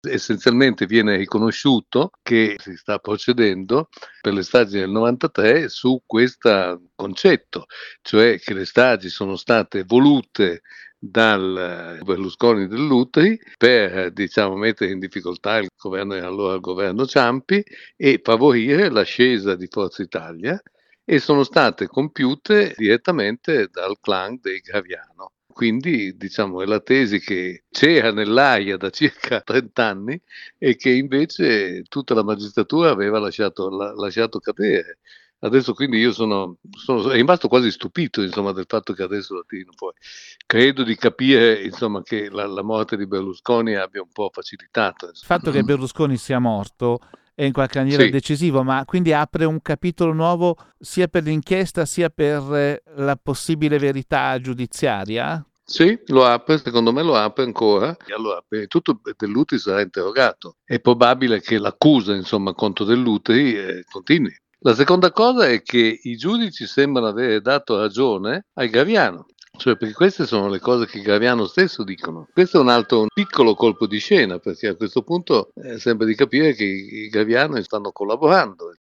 Essenzialmente viene riconosciuto che si sta procedendo per le stragi del '93 su questa concetto, cioè che le stragi sono state volute dal Berlusconi dell'Utri per, diciamo, mettere in difficoltà il governo allora il governo Ciampi e favorire l'ascesa di Forza Italia e sono state compiute direttamente dal clan dei Graviano. Quindi, diciamo, è la tesi che c'era nell'aria da circa 30 anni e che invece tutta la magistratura aveva lasciato cadere. Adesso quindi io sono rimasto quasi stupito, insomma, del fatto che adesso lo tirino fuori. Credo di capire, insomma, che la morte di Berlusconi abbia un po' facilitato, Il fatto che insomma. Berlusconi sia morto è in qualche maniera Sì. decisivo, ma quindi apre un capitolo nuovo sia per l'inchiesta sia per la possibile verità giudiziaria? Sì, lo apre, secondo me lo apre ancora. E allora, prima di tutto Dell'Utri sarà interrogato. È probabile che l'accusa, insomma, contro Dell'Utri, continui. La seconda cosa è che i giudici sembrano avere dato ragione al Graviano, cioè perché queste sono le cose che il Graviano stesso dicono. Questo è un piccolo colpo di scena, perché a questo punto sembra di capire che i Graviano stanno collaborando.